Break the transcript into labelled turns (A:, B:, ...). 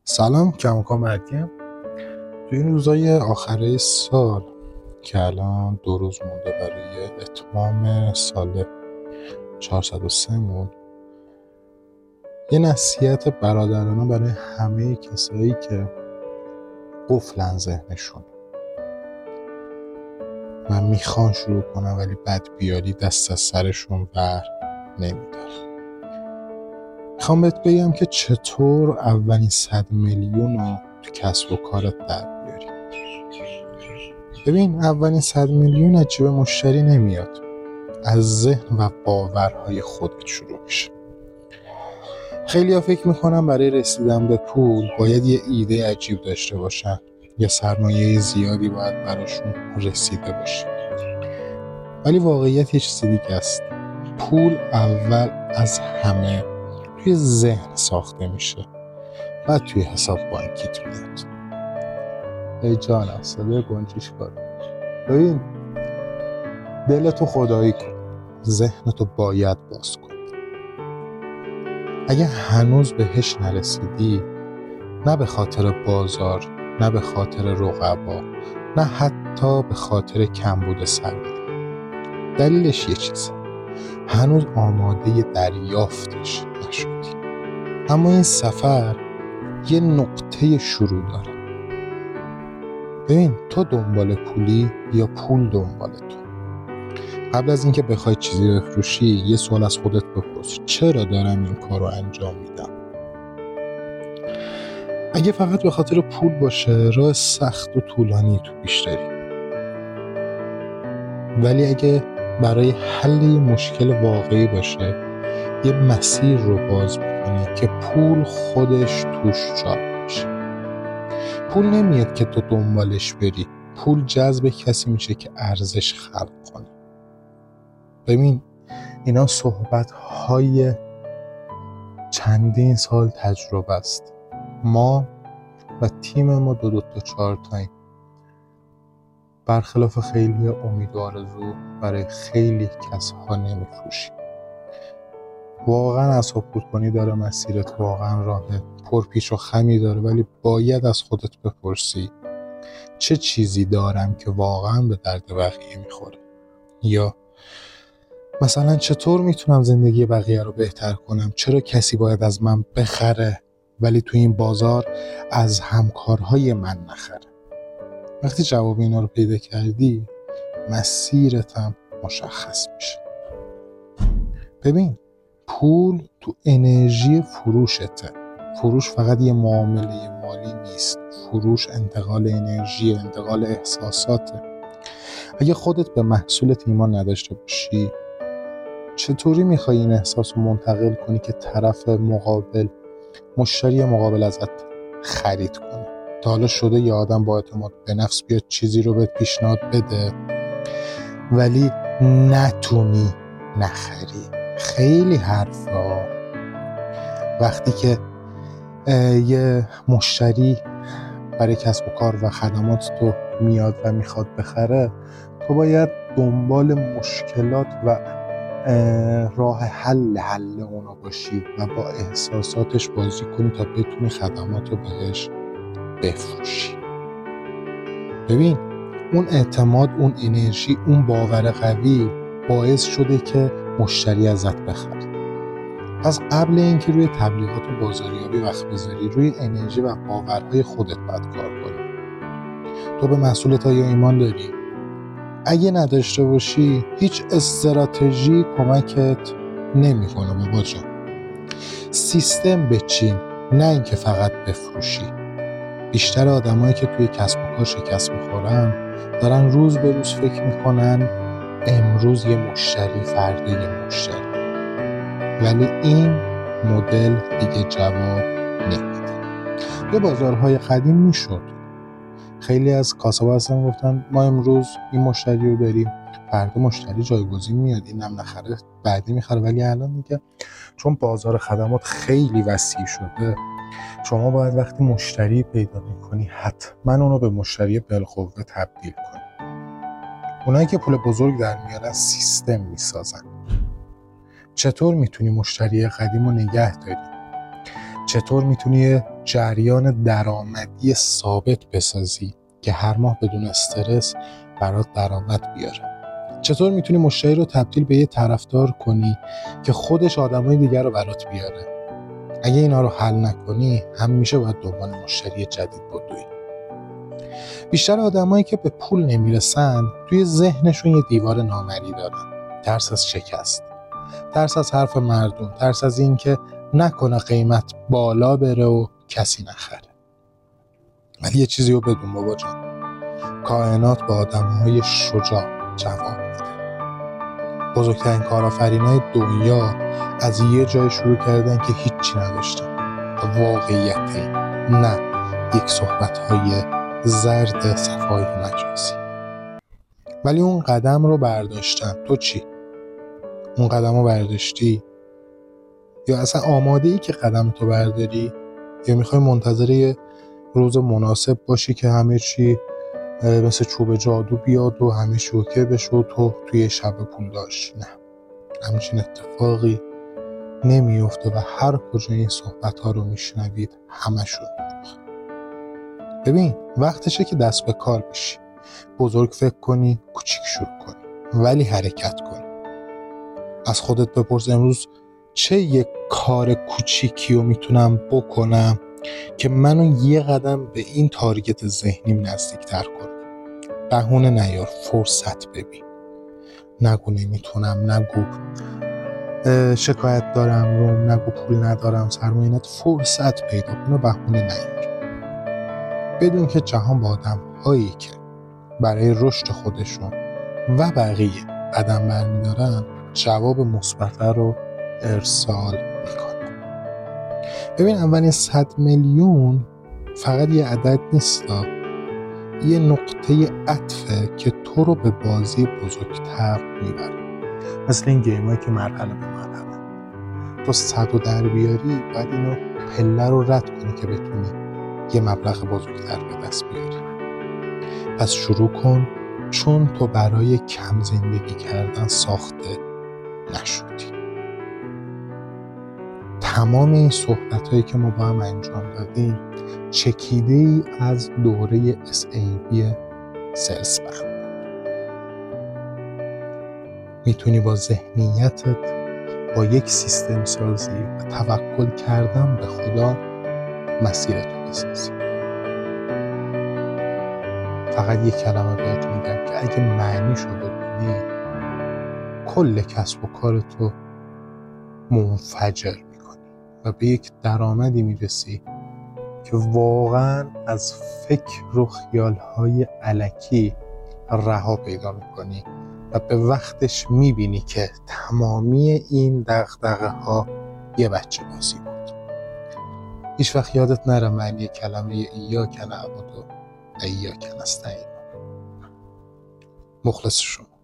A: سلام، کماکان مهدیم. تو این روزای آخره سال که الان 2 روز مونده برای اتمام سال 403 مون، یه نصیحت برادرانه برای همه کسایی که قفلن ذهنشون و میخوان شروع کنن ولی بدبیاری دست از سرشون بر نمیداره. میخوام بهت بگم که چطور اولین 100 میلیون رو تو کسب و کارت در بیاری. ببین، اولین 100 میلیون از جیب مشتری نمیاد، از ذهن و باورهای خودت شروع میشه. خیلی ها فکر میکنن برای رسیدن به پول باید یه ایده عجیب داشته باشن یا سرمایه زیادی باید براشون رسیده باشه، ولی واقعیت یه چیز دیگه است. پول اول از همه توی ذهن ساخته میشه، بعد توی حساب بانکیت میاد. ای جانم، صدای گنجیش کار. ببین، دلتو خدایی کن، ذهنتو باید باز کن. اگه هنوز بهش نرسیدی، نه به خاطر بازار، نه به خاطر رقبا، نه حتی به خاطر کمبود سرمایه. دلیلش یه چیزه، هنوز آماده دریافتش نشدی. اما این سفر یه نقطه شروع داره. ببین، تو دنبال پولی یا پول دنبال تو؟ قبل از اینکه بخوای چیزی بفروشی یه سوال از خودت بپرس: چرا دارم این کار رو انجام میدم؟ اگه فقط به خاطر پول باشه، راه سخت و طولانی تو پیش داری. ولی اگه برای حل یه مشکل واقعی باشه، یه مسیر رو باز میکنی که پول خودش توش جا میشه. پول نمیاد که تو دنبالش بری، پول جذب کسی میشه که ارزش خلق کنه. ببین، اینا صحبت‌های چندین سال تجربه است. ما و تیم ما دو تا 4 تاییم. برخلاف خیلی امید و آرزو برای خیلی کسها نمیفروشیم. واقعا اعصاب خردکنی داره مسیرت، واقعا راه پرپیچ و خمی داره، ولی باید از خودت بپرسی چه چیزی دارم که واقعا به درد بقیه میخوره؟ یا مثلا چطور میتونم زندگی بقیه رو بهتر کنم؟ چرا کسی باید از من بخره ولی تو این بازار از همکارهای من نخره؟ وقتی جواب اینا رو پیدا کردی، مسیرت هم مشخص میشه. ببین، پول تو انرژی فروشته. فروش فقط یه معامله مالی نیست، فروش انتقال انرژی، انتقال احساساته. اگه خودت به محصولت ایمان نداشته باشی، چطوری میخوای این احساس رو منتقل کنی که طرف مقابل، مشتری مقابل ازت خرید کنه؟ تا حالا شده یه آدم با اعتماد به نفس بیاد چیزی رو بهت پیشنهاد بده ولی نتونی نخری؟ خیلی حرفا. وقتی که یه مشتری برای کسب و کار و خدمات تو میاد و میخواد بخره، تو باید دنبال مشکلات و راه حل اونا باشی و با احساساتش بازی کنی تا بتونی خدمات رو بهش بفروشی. ببین، اون اعتماد، اون انرژی، اون باور قوی باعث شده که مشتری ازت بخره. پس قبل اینکه روی تبلیغات و بازاریابی وقت بذاری، روی انرژی و باورهای خودت باید کار کنی. تو به محصولت آیا ایمان داری؟ اگه نداشته باشی، هیچ استراتژی کمکت نمیکنه بابا جان. سیستم بچین، نه اینکه فقط بفروشی. بیشتر آدمایی که توی کسب و کار شکست میخورن دارن روز به روز فکر میکنن امروز یه مشتری، فردا یه مشتری، ولی این مدل دیگه جواب نمیده. یه بازارهای قدیم میشد، خیلی از کاسبا هستن گفتن ما امروز این مشتری رو داریم، فردا مشتری جایگزین میاد، اینم نخره بعدی میخره. ولی الان دیگه چون بازار خدمات خیلی وسیع شده، شما باید وقتی مشتری پیدا میکنی حتما اونو به مشتری بالقوه تبدیل کنی. اونایی که پول بزرگ در میارن سیستم میسازن. چطور میتونی مشتری قدیم رو نگه داری؟ چطور میتونی جریان درآمدی ثابت بسازی که هر ماه بدون استرس برات درآمد بیاره. چطور میتونی مشتری رو تبدیل به یه طرفدار کنی که خودش آدمای دیگر رو برات بیاره. اگه اینا رو حل نکنی همیشه باید دنبال مشتری جدید بدوی. بیشتر آدمایی که به پول نمیرسن توی ذهنشون یه دیوار نامری دارن. ترس از شکست، ترس از حرف مردم، ترس از این که نکنه قیمت بالا بره و کسی نخره. ولی یه چیزی رو بدون بابا جان، کائنات با آدم‌های شجاع جواب میده. بزرگترین کارآفرینای دنیا از یه جای شروع کردن که هیچی نداشتن، واقعیتی، نه یک صحبت‌های زرد صفای مجازی. ولی اون قدم رو برداشتن. تو چی؟ اون قدم رو برداشتی؟ یا اصلا آماده ای که قدم تو برداری؟ یا میخوای منتظر یه روز مناسب باشی که همه چی مثل چوب جادو بیاد و همه چی اوکی بشه و تو توی شب پول داشت؟ نه، همچین اتفاقی نمیفته و هر کجا این صحبت ها رو میشنوید همشون دروغ. ببین، وقتشه که دست به کار بشی، بزرگ فکر کنی، کوچیک شروع کنی، ولی حرکت کنی. از خودت بپرس امروز چه یک کار کوچیکی رو میتونم بکنم که منو یه قدم به این تارگت ذهنیم نزدیکتر کنه. بهونه نیار، فرصت ببین. نگو نمیتونم، نگو شکایت دارم رو، نگو پول ندارم، سرمایه‌ات. فرصت پیدا کن و بهونه نیار. بدون که جهان با آدم هایی که برای رشد خودشون و بقیه قدم برمیدارن جواب مثبت رو ارسال میکنه. ببین، اولین 100 میلیون فقط یه عدد نیستا، یه نقطه عطفه که تو رو به بازی بزرگتر میبره. مثل این گیمایی که مرحله به مرحله تو 100 رو در بیاری، باید اینو پله رو رد کنی که بتونی یه مبلغ بزرگتر به دست بیاری. پس شروع کن، چون تو برای کم زندگی کردن ساخته نشدی. تمام این صحبت‌هایی که ما با هم انجام دادیم چکیده‌ای از دوره SAB سلز بود. میتونی با ذهنیتت، با یک سیستم سازی و توکل کردن به خدا مسیرتو بسازی. فقط یک کلمه بهت میگم که اگه معنیشو بدونی، کل کسب و کارتو منفجر میکنی و به یک درآمدی میرسی که واقعا از فکر و خیالهای الکی رها پیدا میکنی و به وقتش میبینی که تمامی این دغدغه ها یه بچه بازی بود. هیچ وقت یادت نره معنی کلمه ایاک نعبد و ایاک نستعین. مخلص شما.